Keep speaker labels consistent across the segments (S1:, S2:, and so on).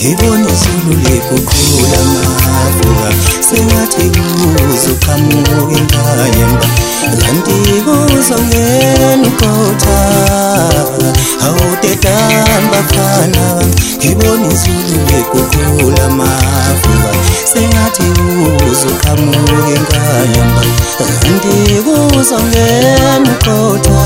S1: Ngibona izulu likukhula mavuka sengathi kuzoqhamuka inkanyamba kanti kuzongena ukotha awutetani bafana ngibona izulu likukhula mavuka sengathi kuzoqhamuka inkanyamba kanti kuzongena ukotha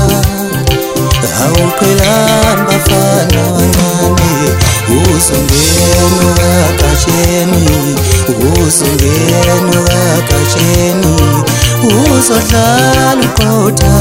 S1: awuqhelani bafana bancane uzongena kakasheni uzongena kakasheni uzodlala ukotha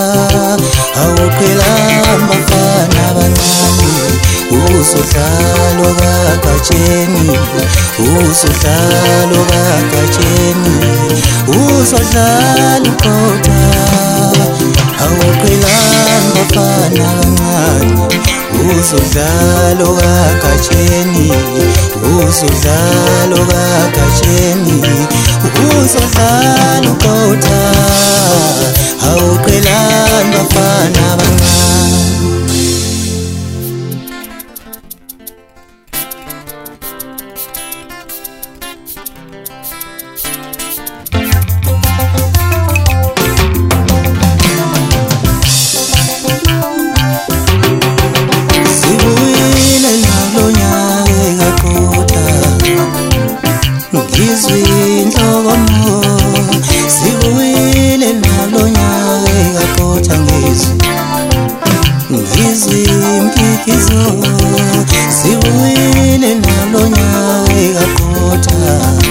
S1: awuqhelani bafana bancane uzodlala kakasheni uzodlala kakasheni uzodlala ukotha awuqhelani bafana bancane uzodlala kakasheni uzodlala kakasheni uzodlala ukotha awuqhelani bafana bancane Siwile nalonyawe kakotha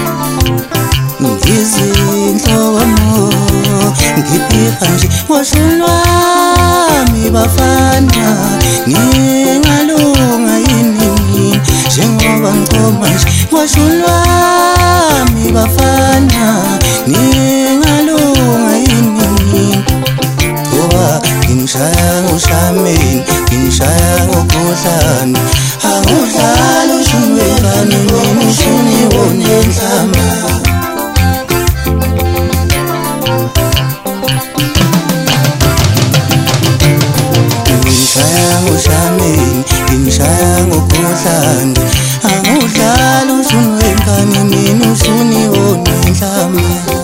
S1: ngizinhlomo ngiphiha nje washulwami bafana ngingalunga yini njengoba ngichoma nje washulwami bafana ngingalunga yini ngoba ngishaya ngoshameni ngishaya ngokudlana angudlala ushunwelane mina ushuni wonenhlama ngishaya ngoshameni ngishaya ngokudlana angudlala ushunwelane mina ushuni wonenhlama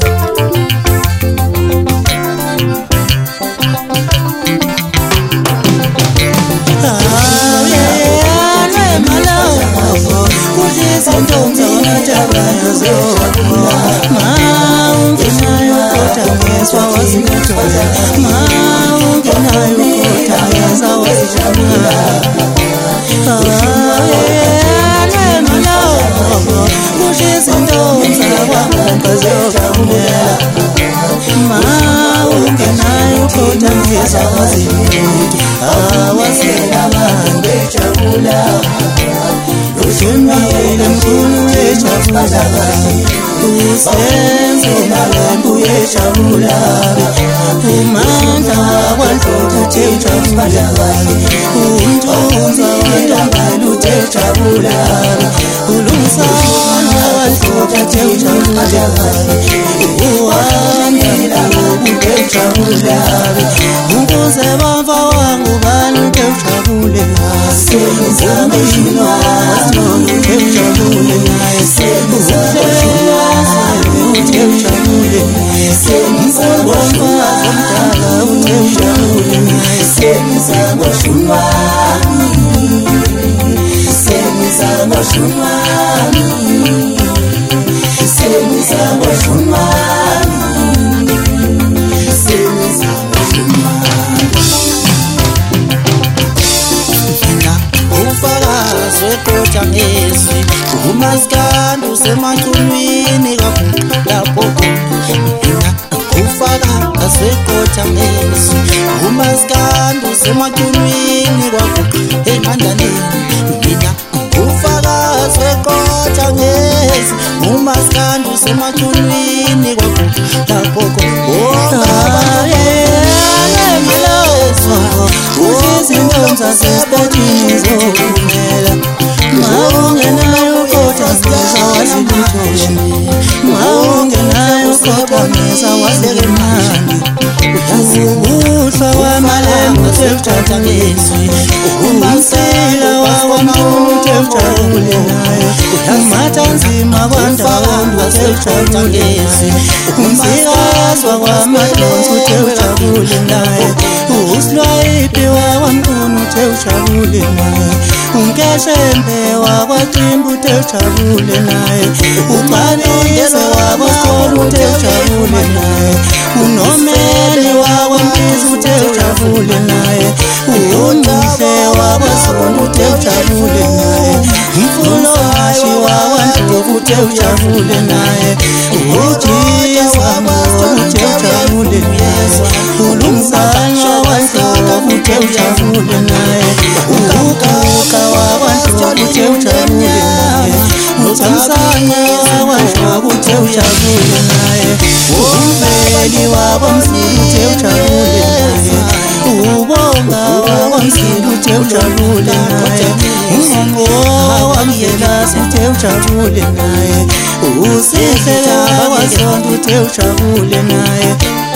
S1: ushunwele mkhulu ejabula usenze malembu ejabula umandla wakwanhlobo ejabula umthunza wentambama ejabula ulungisana wakwanhlobo ejabula uhamila ejabula ukuze bava wangu bani ejabule senzama shilwazo ejabule umaskandi usemacunwini lapho mina ufaka asekotha ngesi umaskandi usemacunwini kwakho enqandaneni mina ufaka asekotha ngesi umaskandi usemacunwini kwakho lapho izintombi zasesibotini zokuphumela maungenayo kodwa sawazibuthoshi maungenayo kodwa sawazekemani ubuhlwa kwamalembu tekuthatha ngezwi umasela wakwamawumuntu ekujabule naye umathanzima kwandawo uthe ujabulesi umsikazwa kwamadonsi uthe ujabule naye usilwayiphi wakwamqunu uthe ujabule naye unkeshembe wakwaCimba uthe ujabule naye uqabise wakwaSithole uthe ujabule naye uNomeli wakwaMpisi uthe ujabule naye uNdihle wakwaZondi uthe ujabule naye uMfulongashi wakwaNdlovu uthe ujabule naye uJizwa uthe ujabule naye uLumzane wakwaNdlovu uthe ujabule naye uKuka wakwaNdlovu uthe ujabule naye uThamsanqa wakwaNdlovu uthe ujabule naye uMveli wakwaMzulu uthe ujabule naye uBonga wakwaMzulu uthe ujabule naye uNgqongqo wakwaMvelase uthe ujabule naye uSihle wakwaZondi uthe ujabule naye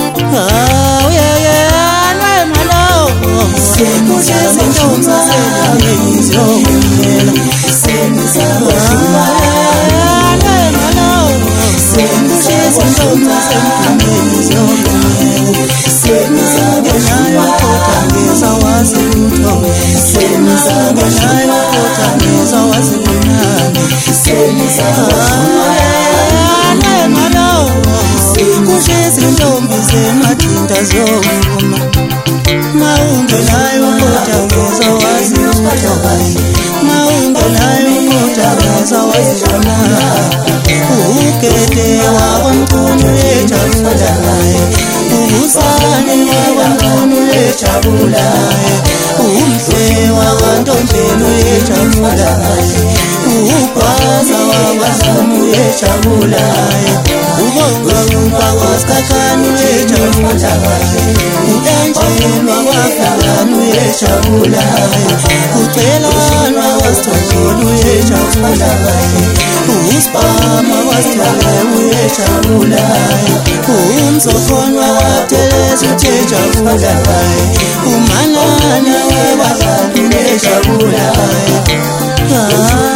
S1: izintombi zemadinda zovuma maungenayo kodwa ngezawazitho maungenayo kodwa ngezawazibona ugede wakwaMqunu ejabula naye uBusane wakwaMqunu ejabula naye uMhle wakwaNtombela ejabula naye uGwaza wakwaZulu ejabula naye uBongwa wakwaSikhakhane ejabula naye uNtanjeni wakwaFulani ejabula naye uCelani wakwaSithole ejabula naye uSibama wakwaSithole ejabula naye uMzokhona wakwaButhulezi ejabula naye uManana wakwaZulu ejabula naye